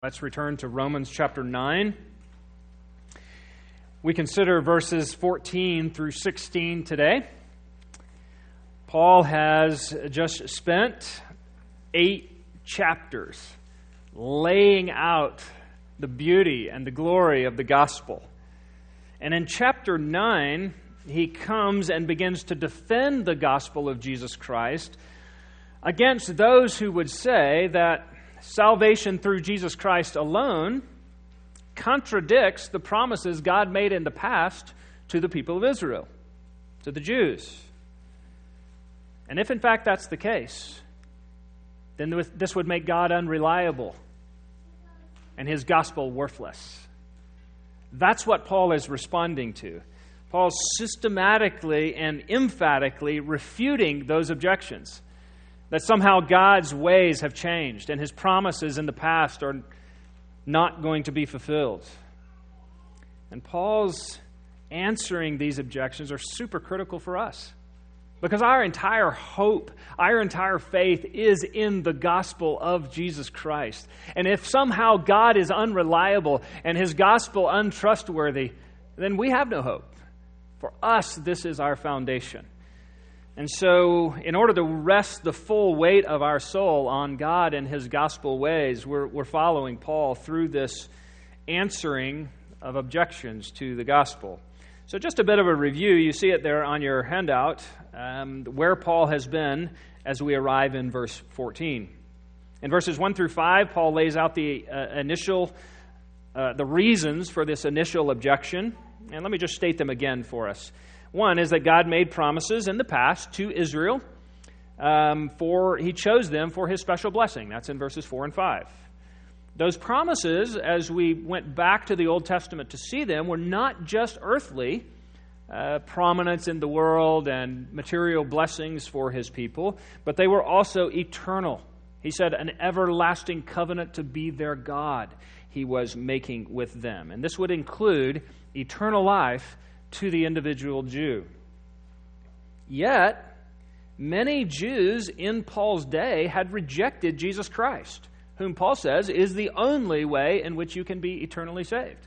Let's return to Romans chapter 9. We consider verses 14 through 16 today. Paul has just spent 8 chapters laying out the beauty and the glory of the gospel. And in chapter 9, he comes and begins to defend the gospel of Jesus Christ against those who would say that salvation through Jesus Christ alone contradicts the promises God made in the past to the people of Israel, to the Jews. And if in fact that's the case, then this would make God unreliable and his gospel worthless. That's what Paul is responding to. Paul's systematically and emphatically refuting those objections. That somehow God's ways have changed and his promises in the past are not going to be fulfilled. And Paul's answering these objections are super critical for us. Because our entire hope, our entire faith is in the gospel of Jesus Christ. And if somehow God is unreliable and his gospel untrustworthy, then we have no hope. For us, this is our foundation. And so, in order to rest the full weight of our soul on God and his gospel ways, we're following Paul through this answering of objections to the gospel. So just a bit of a review. You see it there on your handout, where Paul has been as we arrive in verse 14. In verses 1 through 5, Paul lays out the reasons for this initial objection. And let me just state them again for us. One is that God made promises in the past to Israel, he chose them for his special blessing. That's in verses 4 and 5. Those promises, as we went back to the Old Testament to see them, were not just earthly prominence in the world and material blessings for his people, but they were also eternal. He said an everlasting covenant to be their God he was making with them. And this would include eternal life to the individual Jew. Yet, many Jews in Paul's day had rejected Jesus Christ, whom Paul says is the only way in which you can be eternally saved.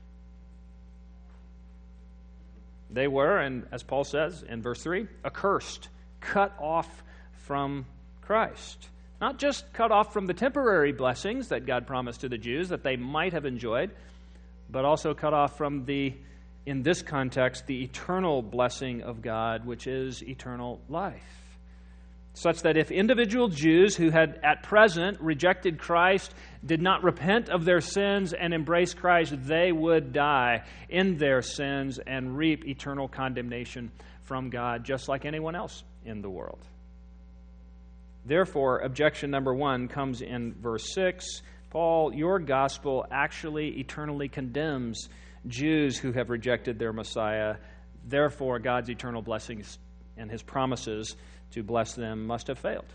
They were, and as Paul says in verse 3, accursed, cut off from Christ. Not just cut off from the temporary blessings that God promised to the Jews that they might have enjoyed, but also cut off from in this context, the eternal blessing of God, which is eternal life. Such that if individual Jews who had at present rejected Christ did not repent of their sins and embrace Christ, they would die in their sins and reap eternal condemnation from God, just like anyone else in the world. Therefore, objection number 1 comes in verse 6. Paul, your gospel actually eternally condemns Jews who have rejected their Messiah. Therefore, God's eternal blessings and his promises to bless them must have failed.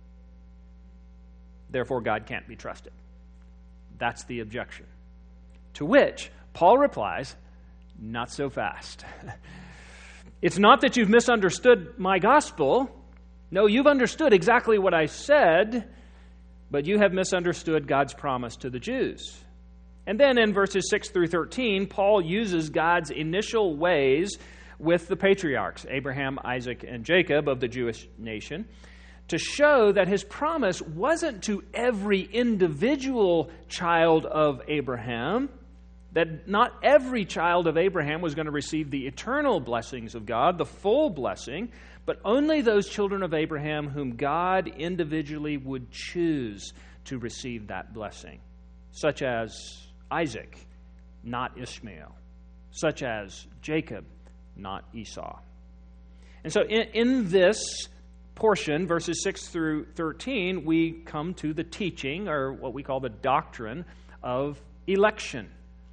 Therefore, God can't be trusted. That's the objection. To which Paul replies, not so fast. It's not that you've misunderstood my gospel. No, you've understood exactly what I said, but you have misunderstood God's promise to the Jews. And then in verses 6 through 13, Paul uses God's initial ways with the patriarchs, Abraham, Isaac, and Jacob of the Jewish nation, to show that his promise wasn't to every individual child of Abraham, that not every child of Abraham was going to receive the eternal blessings of God, the full blessing, but only those children of Abraham whom God individually would choose to receive that blessing, such as Isaac, not Ishmael, such as Jacob, not Esau. And so in this portion, verses 6 through 13, we come to the teaching, or what we call the doctrine of election.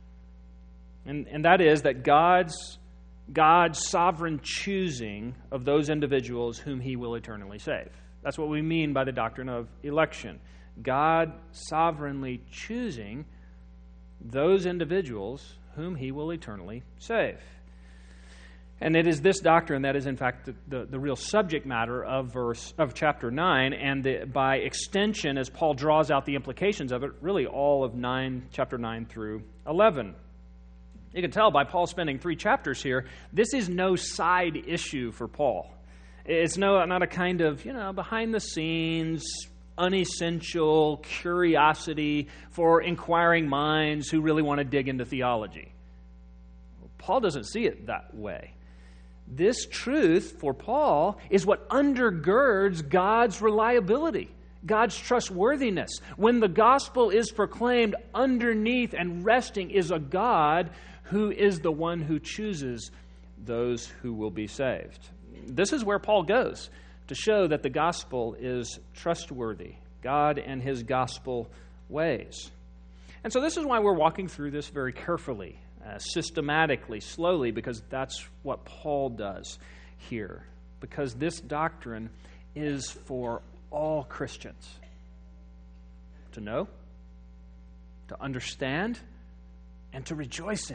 And that is that God's sovereign choosing of those individuals whom he will eternally save. That's what we mean by the doctrine of election. God sovereignly choosing those individuals whom he will eternally save. And it is this doctrine that is, in fact, the real subject matter of chapter 9, and by extension, as Paul draws out the implications of it, really all of chapter 9 through 11. You can tell by Paul spending 3 chapters here, this is no side issue for Paul. It's not a kind of, behind-the-scenes, unessential curiosity for inquiring minds who really want to dig into theology. Paul doesn't see it that way. This truth for Paul is what undergirds God's reliability, God's trustworthiness. When the gospel is proclaimed, underneath and resting is a God who is the one who chooses those who will be saved. This is where Paul goes to show that the gospel is trustworthy, God and his gospel ways. And so this is why we're walking through this very carefully, systematically, slowly, because that's what Paul does here. Because this doctrine is for all Christians to know, to understand, and to rejoice in.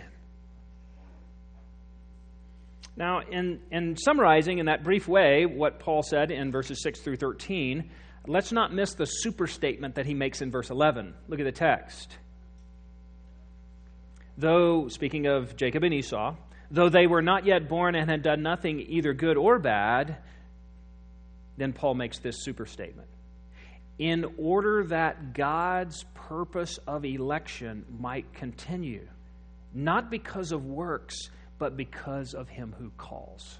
Now, in summarizing in that brief way what Paul said in verses 6 through 13, let's not miss the super statement that he makes in verse 11. Look at the text. Though, speaking of Jacob and Esau, though they were not yet born and had done nothing either good or bad, then Paul makes this super statement. In order that God's purpose of election might continue, not because of works, but because of him who calls.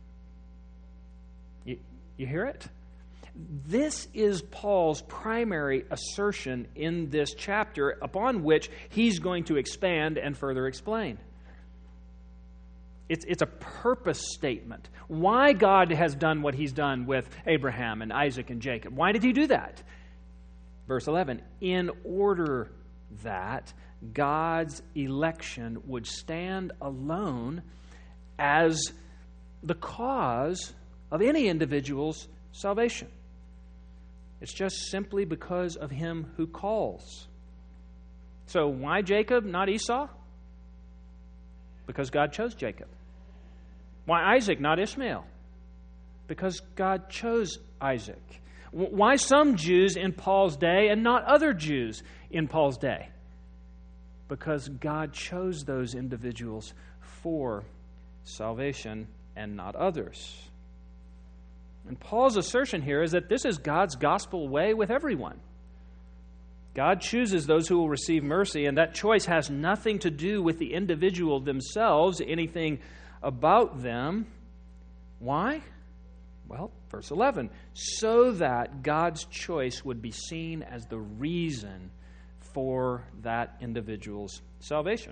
You hear it? This is Paul's primary assertion in this chapter, upon which he's going to expand and further explain. It's a purpose statement. Why God has done what he's done with Abraham and Isaac and Jacob. Why did he do that? Verse 11, in order that God's election would stand alone as the cause of any individual's salvation. It's just simply because of him who calls. So why Jacob, not Esau? Because God chose Jacob. Why Isaac, not Ishmael? Because God chose Isaac. Why some Jews in Paul's day and not other Jews in Paul's day? Because God chose those individuals for salvation and not others. And Paul's assertion here is that this is God's gospel way with everyone. God chooses those who will receive mercy, and that choice has nothing to do with the individual themselves, anything about them. Why? Well, verse 11, so that God's choice would be seen as the reason for that individual's salvation.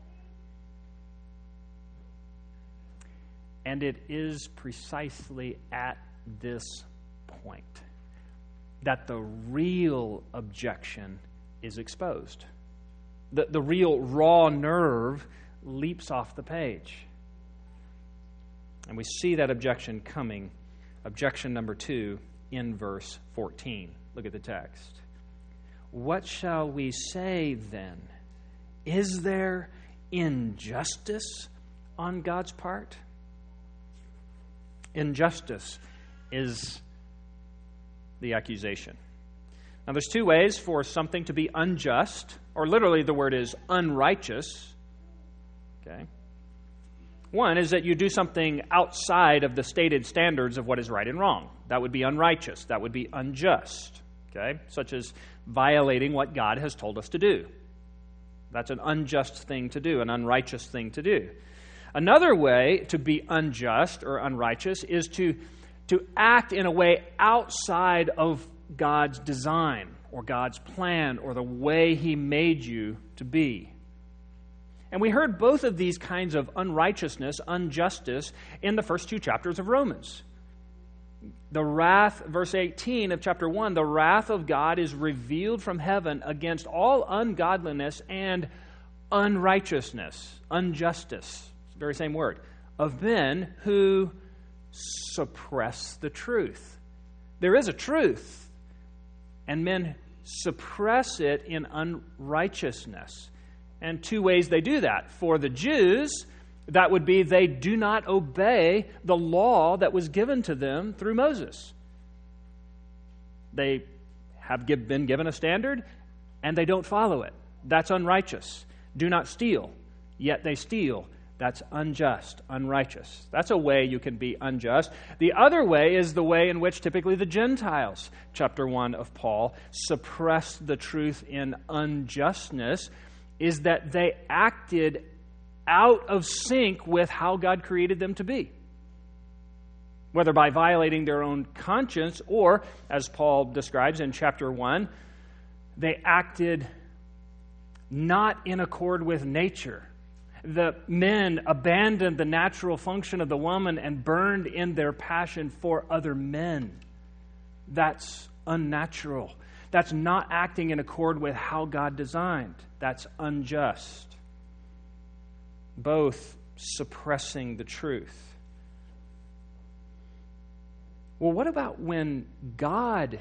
And it is precisely at this point that the real objection is exposed. The real raw nerve leaps off the page. And we see that objection coming, objection number 2, in verse 14. Look at the text. What shall we say then? Is there injustice on God's part? Injustice is the accusation. Now, there's 2 ways for something to be unjust, or literally the word is unrighteous. Okay. One is that you do something outside of the stated standards of what is right and wrong. That would be unrighteous. That would be unjust. Okay, such as violating what God has told us to do. That's an unjust thing to do, an unrighteous thing to do. Another way to be unjust or unrighteous is to act in a way outside of God's design or God's plan or the way He made you to be. And we heard both of these kinds of unrighteousness, injustice, in the first 2 chapters of Romans. The wrath, verse 18 of chapter 1, the wrath of God is revealed from heaven against all ungodliness and unrighteousness, injustice, it's the very same word, of men who suppress the truth. There is a truth, and men suppress it in unrighteousness. And 2 ways they do that. For the Jews, That would be they do not obey the law that was given to them through Moses. They have been given a standard, and they don't follow it. That's unrighteous. Do not steal, yet they steal. That's unjust, unrighteous. That's a way you can be unjust. The other way is the way in which typically the Gentiles, chapter 1 of Paul, suppress the truth in unjustness, is that they acted out of sync with how God created them to be. Whether by violating their own conscience or, as Paul describes in chapter 1, they acted not in accord with nature. The men abandoned the natural function of the woman and burned in their passion for other men. That's unnatural. That's not acting in accord with how God designed. That's unjust. Both suppressing the truth. Well, what about when God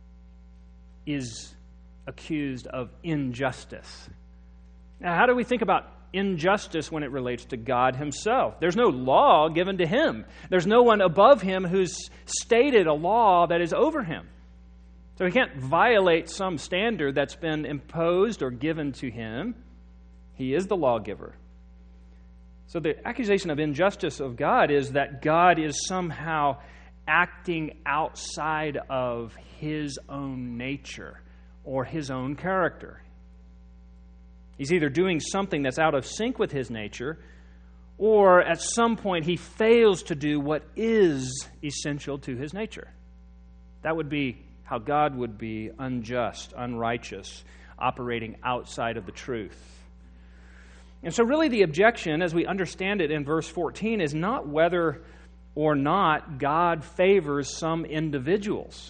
is accused of injustice? Now, how do we think about injustice when it relates to God himself? There's no law given to him. There's no one above him who's stated a law that is over him. So he can't violate some standard that's been imposed or given to him. He is the lawgiver. So the accusation of injustice of God is that God is somehow acting outside of his own nature or his own character. He's either doing something that's out of sync with his nature, or at some point he fails to do what is essential to his nature. That would be how God would be unjust, unrighteous, operating outside of the truth. And so really the objection, as we understand it in verse 14, is not whether or not God favors some individuals.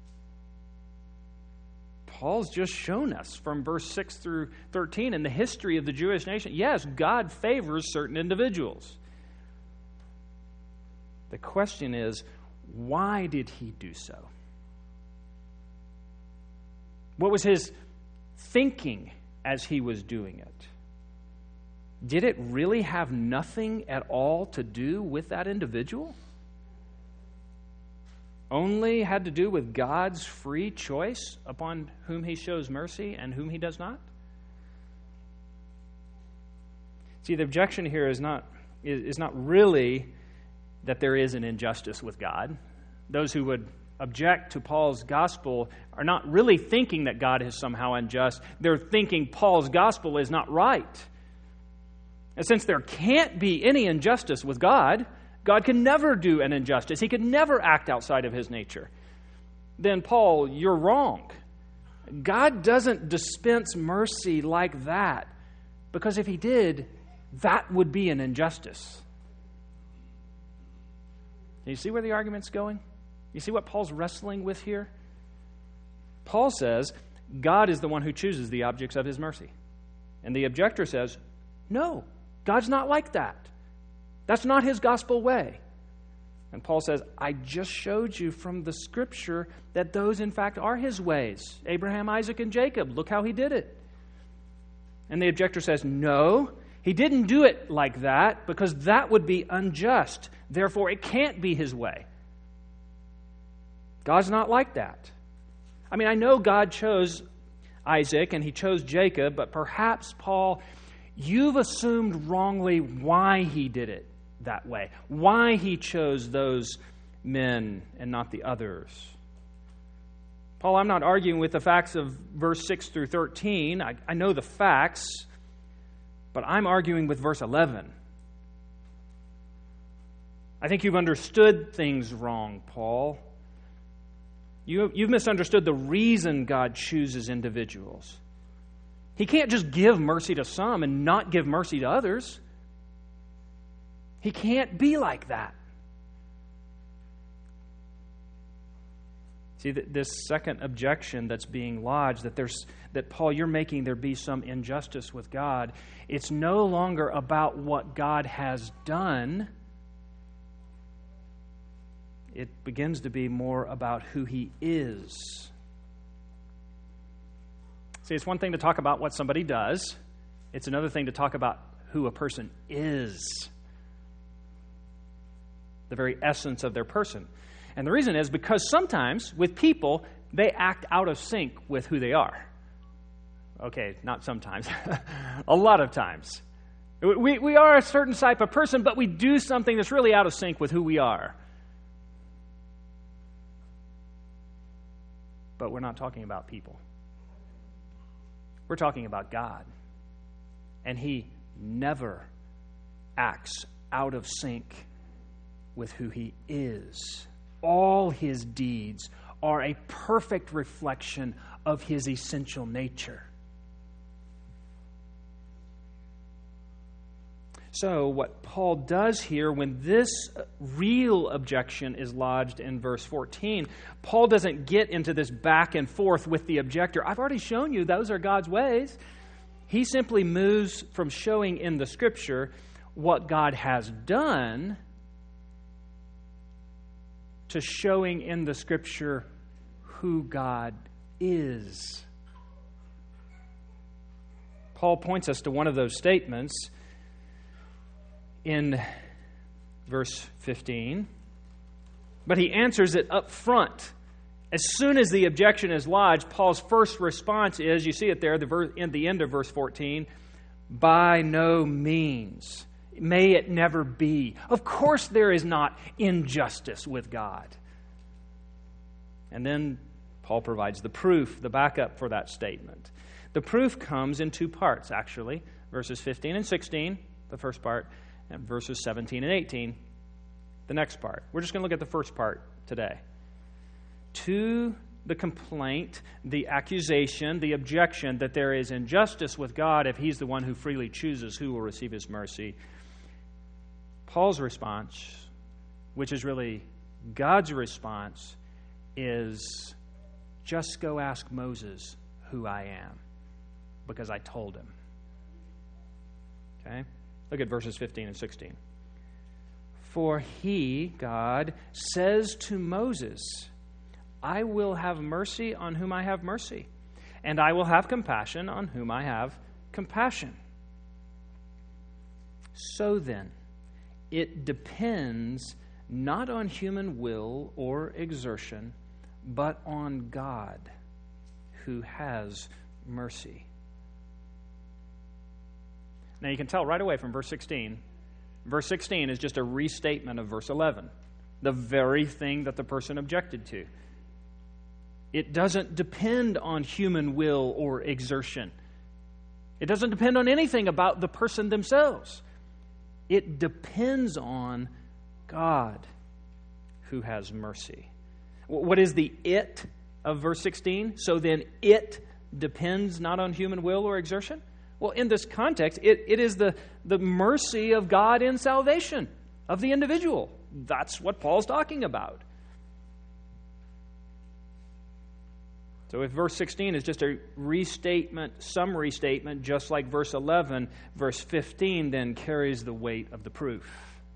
Paul's just shown us from verse 6 through 13 in the history of the Jewish nation, yes, God favors certain individuals. The question is, why did he do so? What was his thinking as he was doing it? Did it really have nothing at all to do with that individual? Only had to do with God's free choice upon whom he shows mercy and whom he does not? See, the objection here is not really that there is an injustice with God. Those who would object to Paul's gospel are not really thinking that God is somehow unjust. They're thinking Paul's gospel is not right. And since there can't be any injustice with God, God can never do an injustice. He could never act outside of his nature. Then, Paul, you're wrong. God doesn't dispense mercy like that, because if he did, that would be an injustice. You see where the argument's going? You see what Paul's wrestling with here? Paul says God is the one who chooses the objects of his mercy. And the objector says, no, God's not like that. That's not his gospel way. And Paul says, I just showed you from the scripture that those in fact are his ways. Abraham, Isaac, and Jacob. Look how he did it. And the objector says, no, he didn't do it like that because that would be unjust. Therefore, it can't be his way. God's not like that. I mean, I know God chose Isaac and he chose Jacob, but perhaps, Paul, you've assumed wrongly why he did it that way, why he chose those men and not the others. Paul, I'm not arguing with the facts of verse 6 through 13. I know the facts, but I'm arguing with verse 11. I think you've understood things wrong, Paul. You've misunderstood the reason God chooses individuals. He can't just give mercy to some and not give mercy to others. He can't be like that. See, this second objection that's being lodged, that Paul, you're making there be some injustice with God, it's no longer about what God has done. It begins to be more about who he is. See, it's one thing to talk about what somebody does. It's another thing to talk about who a person is. the very essence of their person. And the reason is because sometimes with people, they act out of sync with who they are. Okay, not sometimes. A lot of times. We are a certain type of person, but we do something that's really out of sync with who we are. But we're not talking about people. We're talking about God. And He never acts out of sync with who He is. All His deeds are a perfect reflection of His essential nature. So what Paul does here, when this real objection is lodged in verse 14, Paul doesn't get into this back and forth with the objector. I've already shown you those are God's ways. He simply moves from showing in the Scripture what God has done to showing in the Scripture who God is. Paul points us to one of those statements in verse 15, but he answers it up front. As soon as the objection is lodged, Paul's first response is, you see it there in the end of verse 14, by no means. May it never be. Of course there is not injustice with God. And then Paul provides the proof, the backup for that statement. The proof comes in two parts, actually. Verses 15 and 16, the first part, and verses 17 and 18, the next part. We're just going to look at the first part today. To the complaint, the accusation, the objection that there is injustice with God if He's the one who freely chooses who will receive His mercy, Paul's response, which is really God's response, is just go ask Moses who I am, because I told him. Okay? Look at verses 15 and 16. For He, God, says to Moses, I will have mercy on whom I have mercy, and I will have compassion on whom I have compassion. So then, it depends not on human will or exertion, but on God, who has mercy. Now you can tell right away from verse 16. Verse 16 is just a restatement of verse 11, the very thing that the person objected to. It doesn't depend on human will or exertion. It doesn't depend on anything about the person themselves. It depends on God, who has mercy. What is the it of verse 16? So then it depends not on human will or exertion? Well, in this context, it is the mercy of God in salvation of the individual. That's what Paul's talking about. So if verse 16 is just a restatement, some restatement, just like verse 11, verse 15 then carries the weight of the proof.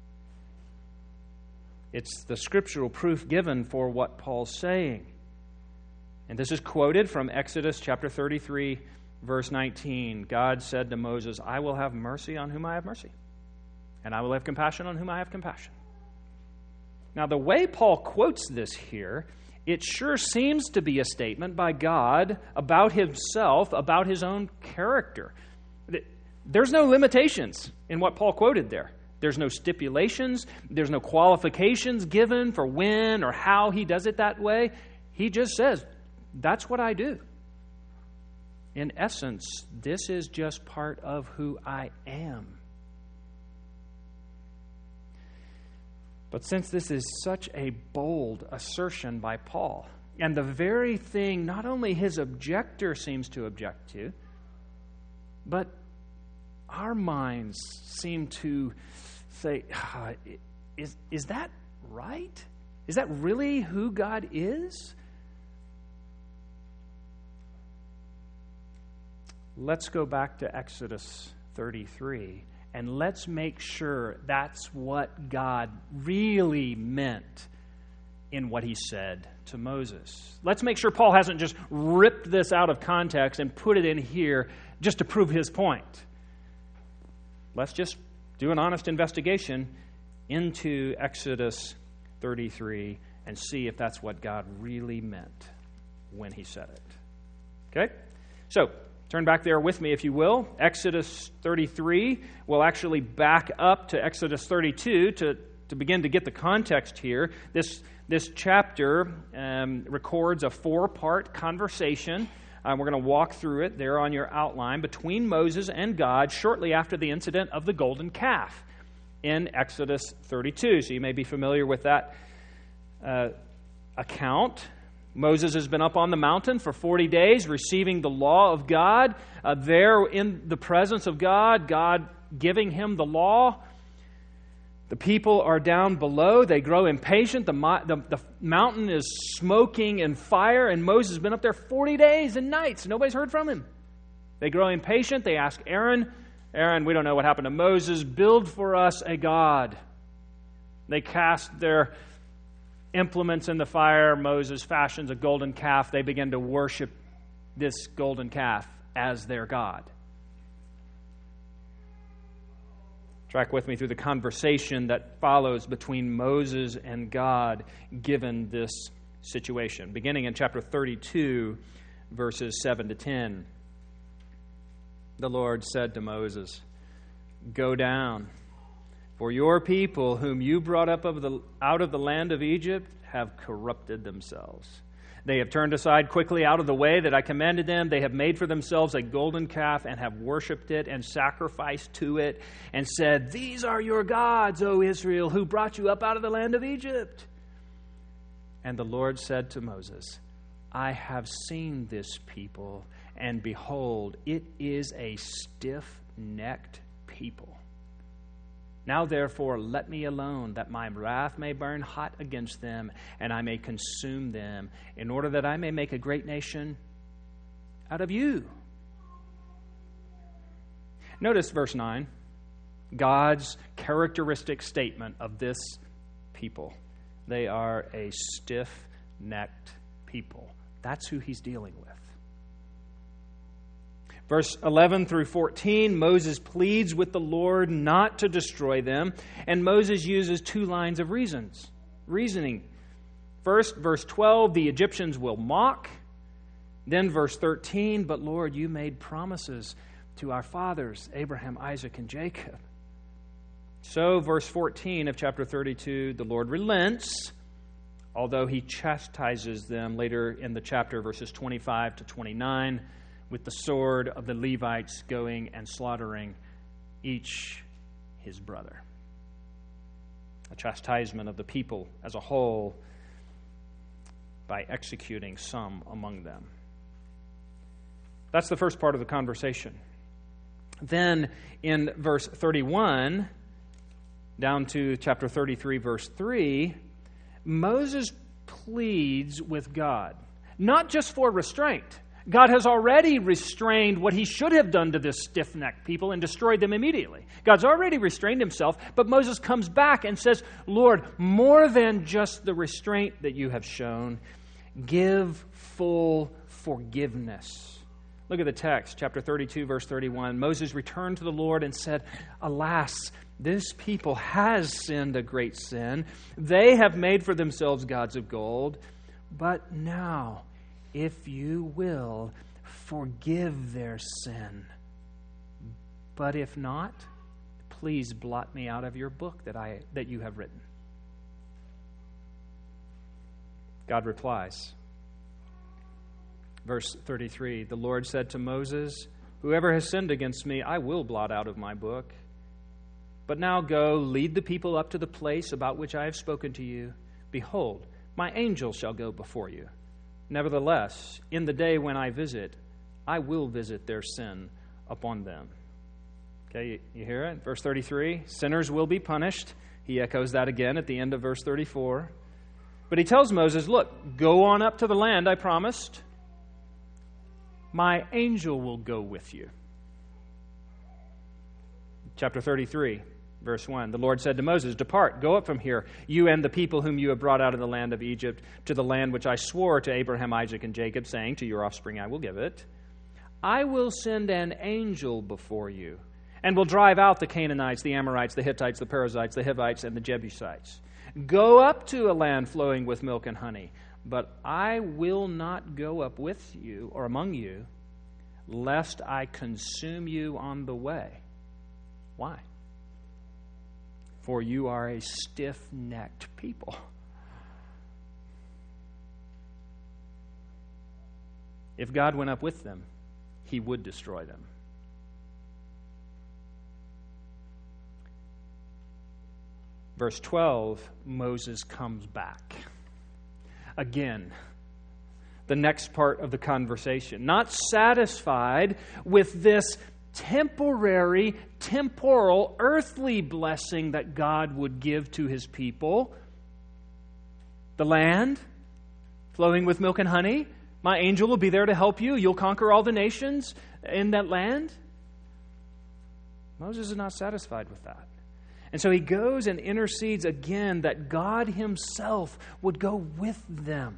It's the scriptural proof given for what Paul's saying. And this is quoted from Exodus chapter 33, verse 19. God said to Moses, I will have mercy on whom I have mercy, and I will have compassion on whom I have compassion. Now, the way Paul quotes this here, it sure seems to be a statement by God about Himself, about His own character. There's no limitations in what Paul quoted there. There's no stipulations. There's no qualifications given for when or how He does it that way. He just says, that's what I do. In essence, this is just part of who I am. But since this is such a bold assertion by Paul, and the very thing not only his objector seems to object to, but our minds seem to say, is that right? Is that really who God is? Let's go back to Exodus 33, and let's make sure that's what God really meant in what He said to Moses. Let's make sure Paul hasn't just ripped this out of context and put it in here just to prove his point. Let's just do an honest investigation into Exodus 33 and see if that's what God really meant when he said it. Okay? So, turn back there with me, if you will. Exodus 33. We'll actually back up to Exodus 32 to begin to get the context here. This chapter records a 4-part conversation. We're going to walk through it there on your outline between Moses and God shortly after the incident of the golden calf in Exodus 32. So you may be familiar with that account. Moses has been up on the mountain for 40 days receiving the law of God. There in the presence of God, God giving him the law. The people are down below. They grow impatient. The mountain is smoking in fire, and Moses has been up there 40 days and nights. Nobody's heard from him. They grow impatient. They ask Aaron, we don't know what happened to Moses. Build for us a god. They cast their implements in the fire. Moses fashions a golden calf. They begin to worship this golden calf as their god. Track with me through the conversation that follows between Moses and God given this situation. Beginning in chapter 32, verses 7 to 10. The Lord said to Moses, "Go down, for your people whom you brought up out of the land of Egypt have corrupted themselves. They have turned aside quickly out of the way that I commanded them. They have made for themselves a golden calf and have worshipped it and sacrificed to it and said, 'These are your gods, O Israel, who brought you up out of the land of Egypt.' And the Lord said to Moses, 'I have seen this people, and behold, it is a stiff-necked people. Now, therefore, let me alone, that my wrath may burn hot against them, and I may consume them, in order that I may make a great nation out of you.'" Notice verse 9, God's characteristic statement of this people. They are a stiff-necked people. That's who he's dealing with. Verse 11 through 14, Moses pleads with the Lord not to destroy them, and Moses uses 2 lines of reasoning. First, verse 12, the Egyptians will mock. Then verse 13, "But Lord, you made promises to our fathers, Abraham, Isaac, and Jacob." So, verse 14 of chapter 32, the Lord relents, although he chastises them later in the chapter, verses 25 to 29, with the sword of the Levites going and slaughtering each his brother. A chastisement of the people as a whole by executing some among them. That's the first part of the conversation. Then in verse 31, down to chapter 33, verse 3, Moses pleads with God, not just for restraint. God has already restrained what he should have done to this stiff-necked people and destroyed them immediately. God's already restrained himself, but Moses comes back and says, "Lord, more than just the restraint that you have shown, give full forgiveness." Look at the text, chapter 32, verse 31. Moses returned to the Lord and said, "Alas, this people has sinned a great sin. They have made for themselves gods of gold. But now, if you will, forgive their sin. But if not, please blot me out of your book that you have written." God replies. Verse 33, the Lord said to Moses, "Whoever has sinned against me, I will blot out of my book. But now go, lead the people up to the place about which I have spoken to you. Behold, my angel shall go before you. Nevertheless, in the day when I visit, I will visit their sin upon them." Okay, you hear it? Verse 33, sinners will be punished. He echoes that again at the end of verse 34. But he tells Moses, look, go on up to the land I promised. My angel will go with you. Chapter 33, verse 1. The Lord said to Moses, "Depart, go up from here, you and the people whom you have brought out of the land of Egypt, to the land which I swore to Abraham, Isaac, and Jacob, saying, to your offspring I will give it. I will send an angel before you, and will drive out the Canaanites, the Amorites, the Hittites, the Perizzites, the Hivites, and the Jebusites. Go up to a land flowing with milk and honey, but I will not go up with you or among you, lest I consume you on the way. Why? For you are a stiff-necked people. If God went up with them, He would destroy them. Verse 12, Moses comes back. Again, the next part of the conversation. Not satisfied with this temporary, temporal, earthly blessing that God would give to His people. The land flowing with milk and honey. My angel will be there to help you. You'll conquer all the nations in that land. Moses is not satisfied with that. And so he goes and intercedes again that God Himself would go with them.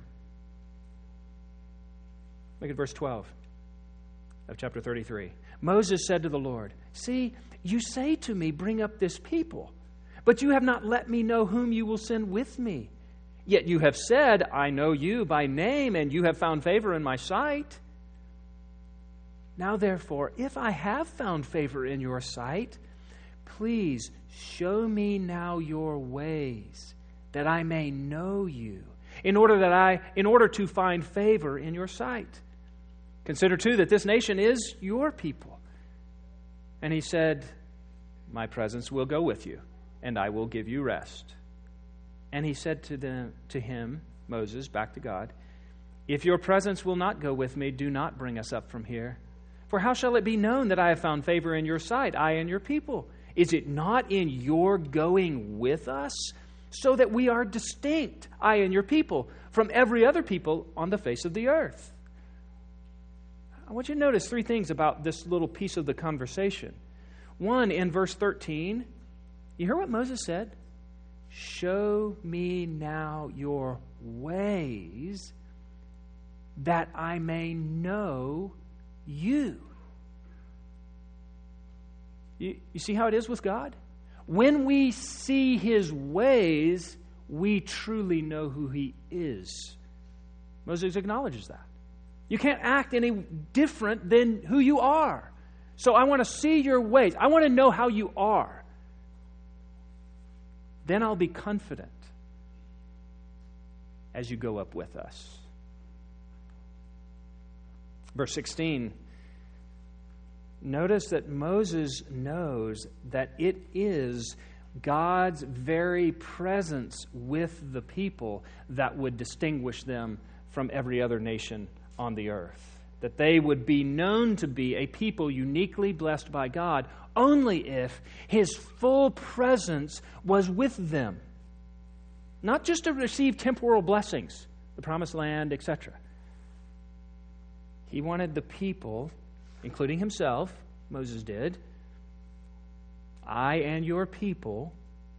Look at verse 12 of chapter 33. Moses said to the Lord, "See, you say to me, bring up this people, but you have not let me know whom you will send with me. Yet you have said, I know you by name, and you have found favor in my sight. Now therefore, if I have found favor in your sight, please show me now your ways, that I may know you, in order to find favor in your sight. Consider too that this nation is your people." And he said, "My presence will go with you, and I will give you rest." And he said to him, Moses, back to God, "If your presence will not go with me, do not bring us up from here. For how shall it be known that I have found favor in your sight, I and your people? Is it not in your going with us, so that we are distinct, I and your people, from every other people on the face of the earth?" I want you to notice three things about this little piece of the conversation. One, in verse 13, you hear what Moses said? "Show me now your ways, that I may know you." You see how it is with God? When we see His ways, we truly know who He is. Moses acknowledges that. You can't act any different than who you are. So I want to see your ways. I want to know how you are. Then I'll be confident as you go up with us. Verse 16. Notice that Moses knows that it is God's very presence with the people that would distinguish them from every other nation on the earth. That they would be known to be a people uniquely blessed by God only if His full presence was with them. Not just to receive temporal blessings, the promised land, etc. He wanted the people, including himself, Moses did, I and your people,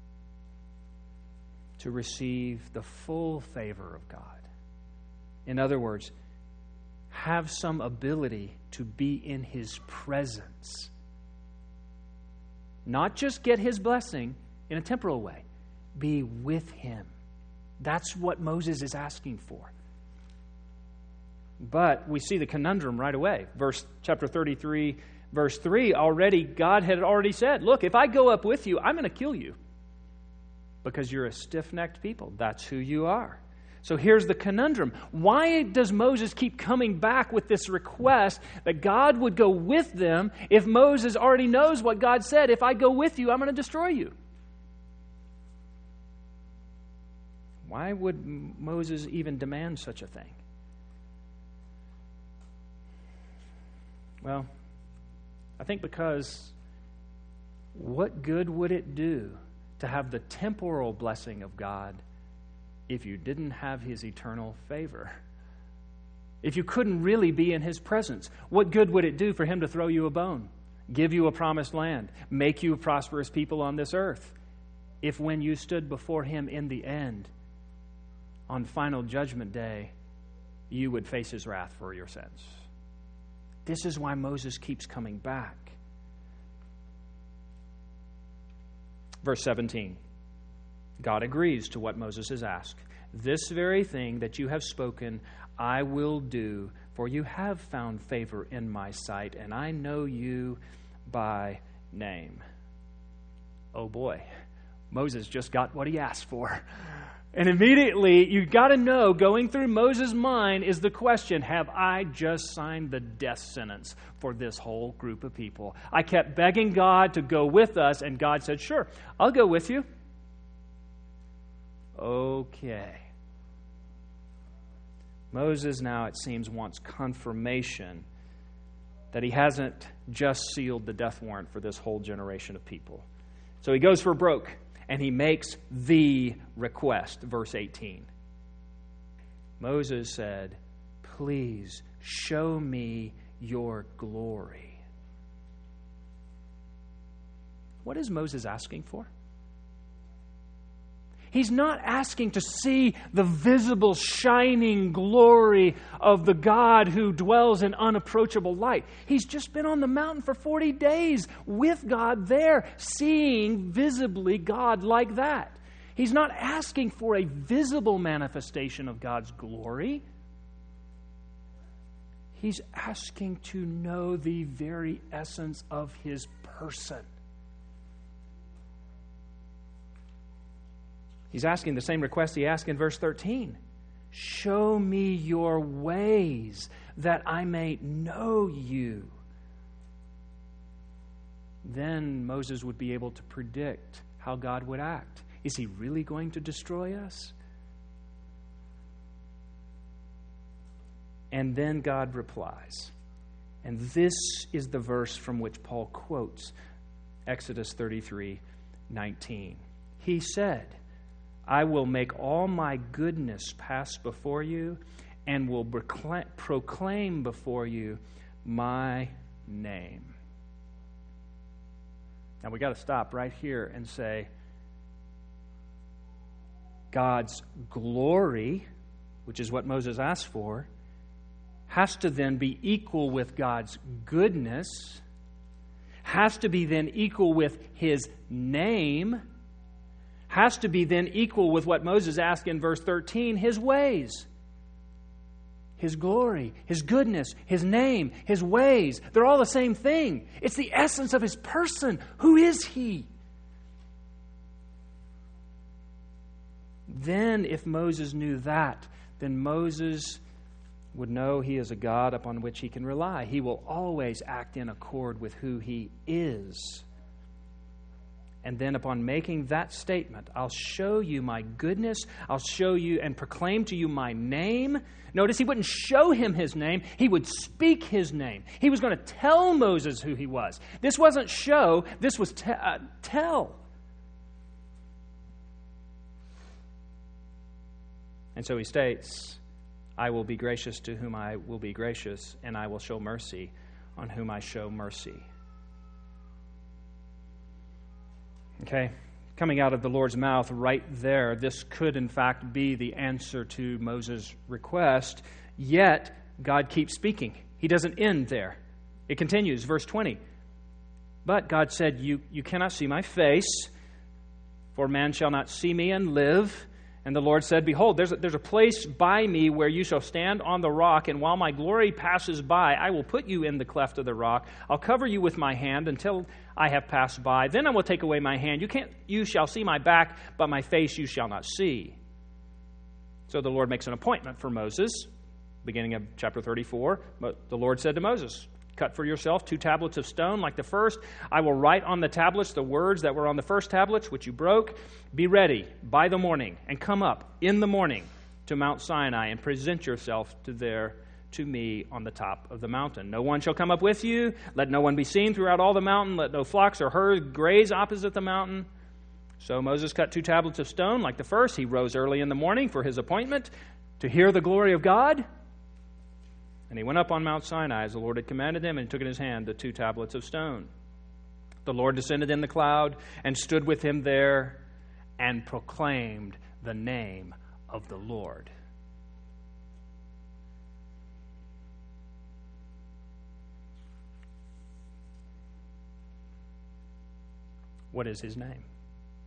to receive the full favor of God. In other words, have some ability to be in His presence. Not just get His blessing in a temporal way. Be with Him. That's what Moses is asking for. But we see the conundrum right away. Chapter 33, verse 3, God had already said, "Look, if I go up with you, I'm going to kill you. Because you're a stiff-necked people. That's who you are." So here's the conundrum. Why does Moses keep coming back with this request that God would go with them if Moses already knows what God said? If I go with you, I'm going to destroy you. Why would Moses even demand such a thing? Well, I think because what good would it do to have the temporal blessing of God if you didn't have His eternal favor? If you couldn't really be in His presence, what good would it do for Him to throw you a bone, give you a promised land, make you a prosperous people on this earth, if when you stood before Him in the end, on final judgment day, you would face His wrath for your sins? This is why Moses keeps coming back. Verse 17. God agrees to what Moses has asked. This very thing that you have spoken, I will do, for you have found favor in my sight, and I know you by name. Oh boy, Moses just got what he asked for. And immediately, you've got to know, going through Moses' mind is the question, have I just signed the death sentence for this whole group of people? I kept begging God to go with us, and God said, sure, I'll go with you. Okay. Moses now, it seems, wants confirmation that he hasn't just sealed the death warrant for this whole generation of people. So he goes for broke, and he makes the request, verse 18. Moses said, please show me your glory. What is Moses asking for? He's not asking to see the visible, shining glory of the God who dwells in unapproachable light. He's just been on the mountain for 40 days with God there, seeing visibly God like that. He's not asking for a visible manifestation of God's glory. He's asking to know the very essence of His person. He's asking the same request he asked in verse 13. Show me your ways that I may know you. Then Moses would be able to predict how God would act. Is He really going to destroy us? And then God replies. And this is the verse from which Paul quotes Exodus 33:19. He said, I will make all my goodness pass before you and will proclaim before you my name. Now we got to stop right here and say, God's glory, which is what Moses asked for, has to then be equal with God's goodness, has to be then equal with His name, has to be then equal with what Moses asked in verse 13, His ways. His glory, His goodness, His name, His ways. They're all the same thing. It's the essence of His person. Who is He? Then, if Moses knew that, then Moses would know he is a God upon which he can rely. He will always act in accord with who He is. And then upon making that statement, I'll show you my goodness, I'll show you and proclaim to you my name. Notice he wouldn't show him his name, he would speak his name. He was going to tell Moses who he was. This wasn't show, this was tell. And so he states, I will be gracious to whom I will be gracious, and I will show mercy on whom I show mercy. Okay, coming out of the Lord's mouth right there, this could in fact be the answer to Moses' request, yet God keeps speaking. He doesn't end there. It continues, verse 20. But God said, you cannot see my face, for man shall not see me and live. And the Lord said, behold, there's a place by me where you shall stand on the rock, and while my glory passes by, I will put you in the cleft of the rock. I'll cover you with my hand until I have passed by. Then I will take away my hand. You shall see my back, but my face you shall not see. So the Lord makes an appointment for Moses. Beginning of chapter 34, the Lord said to Moses, cut for yourself 2 tablets of stone like the first. I will write on the tablets the words that were on the first tablets, which you broke. Be ready by the morning, and come up in the morning to Mount Sinai, and present yourself to me on the top of the mountain. No one shall come up with you. Let no one be seen throughout all the mountain. Let no flocks or herds graze opposite the mountain. So Moses cut 2 tablets of stone like the first. He rose early in the morning for his appointment to hear the glory of God. And he went up on Mount Sinai as the Lord had commanded him, and took in his hand the 2 tablets of stone. The Lord descended in the cloud and stood with him there and proclaimed the name of the Lord. What is His name?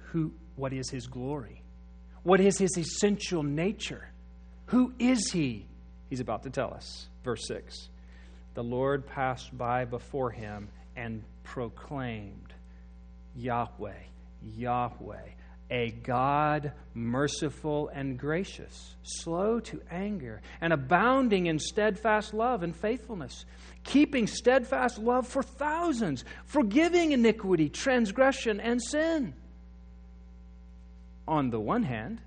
what is his glory? What is his essential nature? Who is he? He's about to tell us. Verse 6. The Lord passed by before him and proclaimed, Yahweh, Yahweh, a God merciful and gracious, slow to anger, and abounding in steadfast love and faithfulness, keeping steadfast love for thousands, forgiving iniquity, transgression, and sin. On the one hand,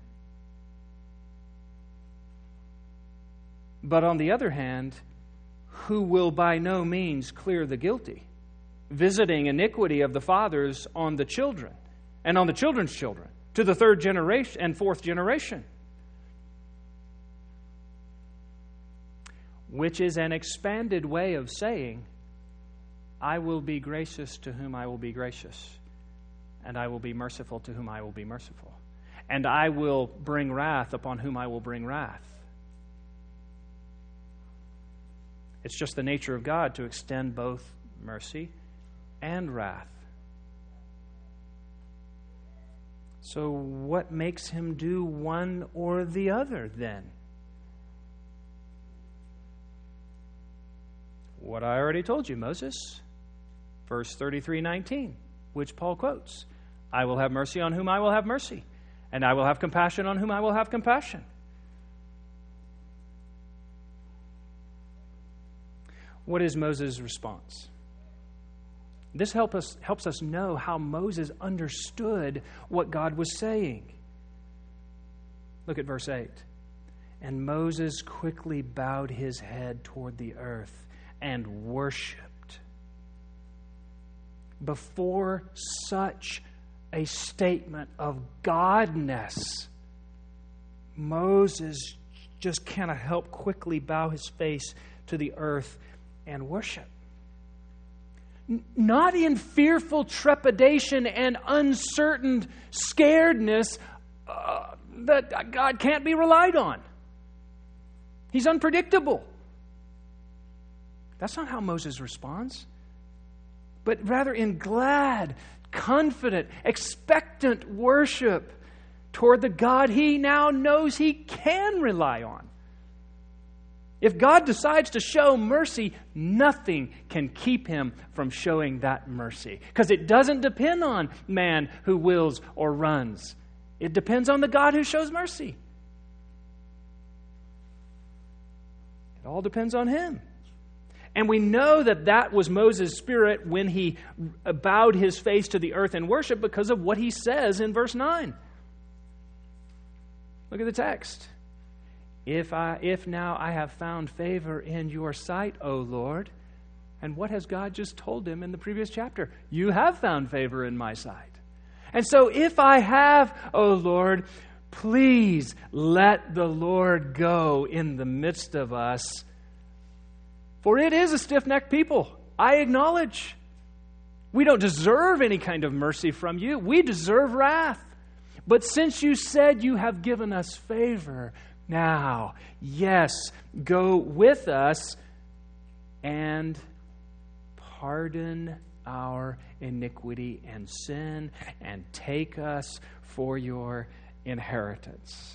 but on the other hand, who will by no means clear the guilty, visiting iniquity of the fathers on the children, and on the children's children, to the third generation and fourth generation. Which is an expanded way of saying, I will be gracious to whom I will be gracious, and I will be merciful to whom I will be merciful, and I will bring wrath upon whom I will bring wrath. It's just the nature of God to extend both mercy and wrath. So what makes him do one or the other then? What I already told you, Moses. Verse 33:19, which Paul quotes. I will have mercy on whom I will have mercy, and I will have compassion on whom I will have compassion. What is Moses' response? This helps us know how Moses understood what God was saying. Look at verse 8. And Moses quickly bowed his head toward the earth and worshiped. Before such a statement of godness, Moses just can't help quickly bow his face to the earth and worship. Not in fearful trepidation and uncertain scaredness that God can't be relied on. He's unpredictable. That's not how Moses responds. But rather in glad, confident, expectant worship toward the God he now knows he can rely on. If God decides to show mercy, nothing can keep him from showing that mercy. Because it doesn't depend on man who wills or runs. It depends on the God who shows mercy. It all depends on him. And we know that that was Moses' spirit when he bowed his face to the earth in worship because of what he says in verse 9. Look at the text. If now I have found favor in your sight, O Lord. And what has God just told him in the previous chapter? You have found favor in my sight. And so if I have, O Lord, please let the Lord go in the midst of us. For it is a stiff-necked people. I acknowledge. We don't deserve any kind of mercy from you. We deserve wrath. But since you said you have given us favor, now, yes, go with us and pardon our iniquity and sin and take us for your inheritance.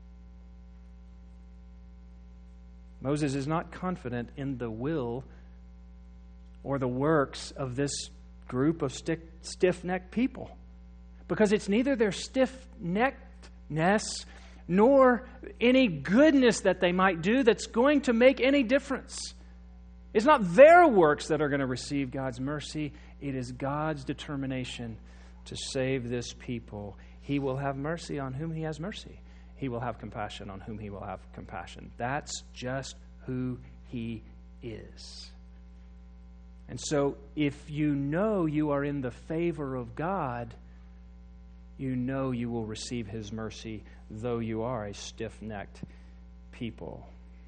Moses is not confident in the will or the works of this group of stiff-necked people because it's neither their stiff-neckedness nor any goodness that they might do that's going to make any difference. It's not their works that are going to receive God's mercy. It is God's determination to save this people. He will have mercy on whom he has mercy. He will have compassion on whom he will have compassion. That's just who he is. And so if you know you are in the favor of God, you know you will receive his mercy, though you are a stiff-necked people.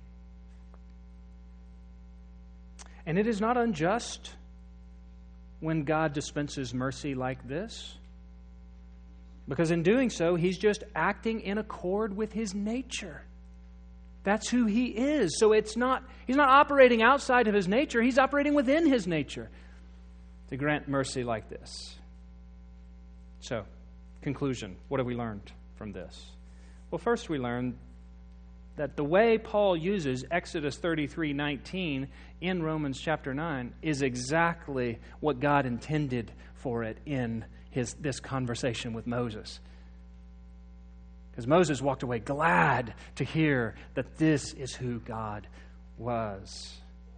And it is not unjust when God dispenses mercy like this, because in doing so, he's just acting in accord with his nature. That's who he is. So he's not operating outside of his nature, he's operating within his nature to grant mercy like this. So, conclusion, what have we learned from this? Well, first we learned that the way Paul uses Exodus 33:19 in Romans chapter 9 is exactly what God intended for it in this conversation with Moses. Because Moses walked away glad to hear that this is who God was.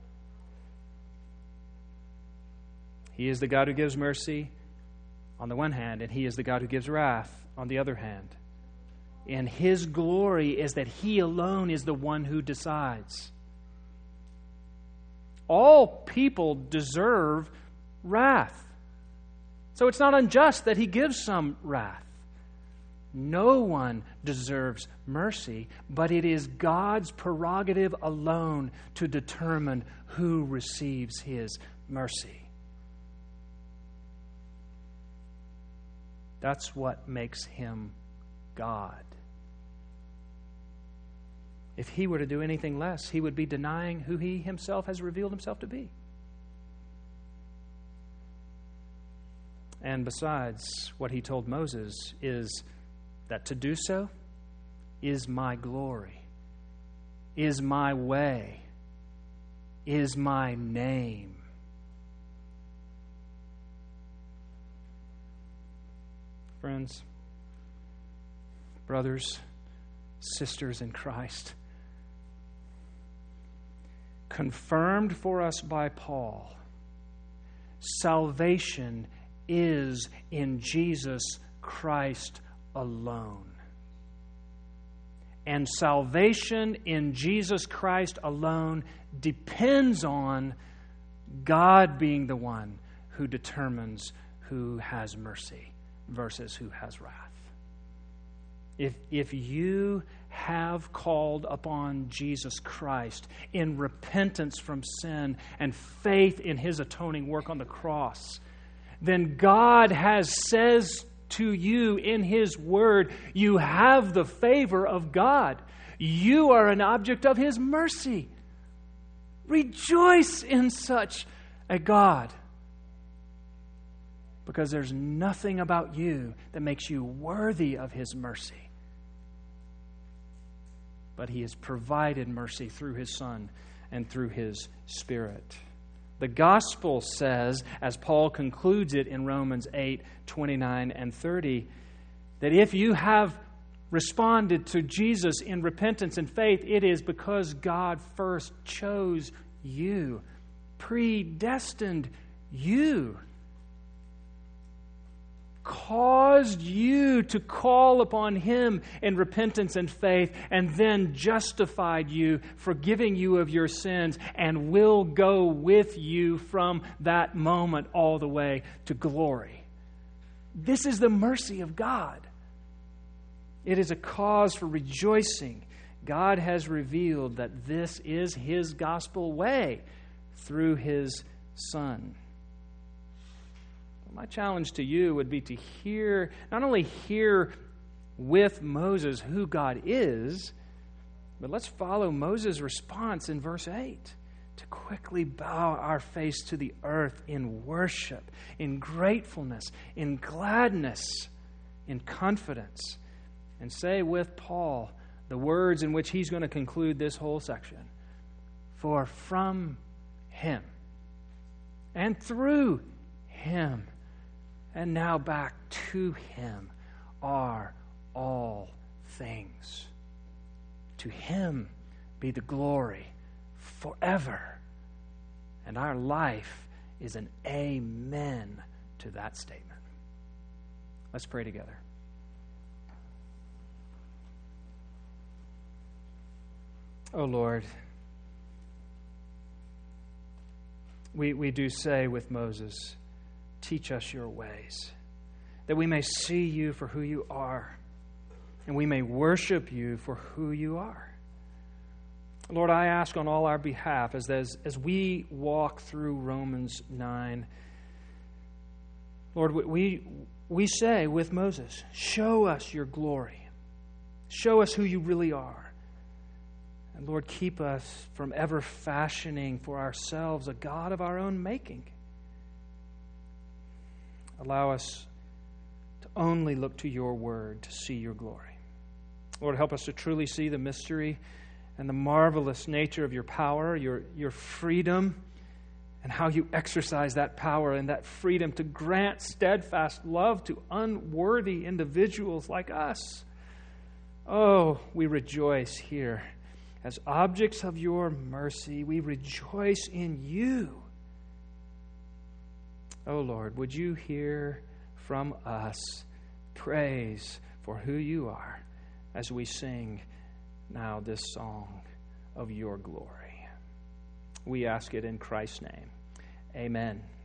He is the God who gives mercy on the one hand, and He is the God who gives wrath on the other hand. And His glory is that He alone is the one who decides. All people deserve wrath. So it's not unjust that He gives some wrath. No one deserves mercy, but it is God's prerogative alone to determine who receives His mercy. That's what makes Him God. If He were to do anything less, He would be denying who He Himself has revealed Himself to be. And besides, what He told Moses is that to do so is my glory, is my way, is my name. Friends, brothers, sisters in Christ, confirmed for us by Paul, salvation is in Jesus Christ alone. And salvation in Jesus Christ alone depends on God being the one who determines who has mercy versus who has wrath. If you have called upon Jesus Christ in repentance from sin and faith in His atoning work on the cross, then God says to you in His Word, you have the favor of God. You are an object of His mercy. Rejoice in such a God, because there's nothing about you that makes you worthy of His mercy. But He has provided mercy through His Son and through His Spirit. The gospel says, as Paul concludes it in Romans 8:29 and 30, that if you have responded to Jesus in repentance and faith, it is because God first chose you, predestined you, caused you to call upon Him in repentance and faith, and then justified you, forgiving you of your sins, and will go with you from that moment all the way to glory. This is the mercy of God. It is a cause for rejoicing. God has revealed that this is His gospel way through His Son. My challenge to you would be to not only hear with Moses who God is, but let's follow Moses' response in verse 8, to quickly bow our face to the earth in worship, in gratefulness, in gladness, in confidence, and say with Paul the words in which he's going to conclude this whole section. For from Him and through Him and now back to Him are all things. To Him be the glory forever. And our life is an amen to that statement. Let's pray together. Oh Lord, we do say with Moses, teach us your ways, that we may see you for who you are, and we may worship you for who you are. Lord, I ask on all our behalf, as we walk through Romans 9, Lord, we say with Moses, show us your glory. Show us who you really are. And Lord, keep us from ever fashioning for ourselves a God of our own making. Allow us to only look to your word to see your glory. Lord, help us to truly see the mystery and the marvelous nature of your power, your freedom, and how you exercise that power and that freedom to grant steadfast love to unworthy individuals like us. Oh, we rejoice here. As objects of your mercy, we rejoice in you. Oh, Lord, would you hear from us praise for who you are as we sing now this song of your glory. We ask it in Christ's name. Amen.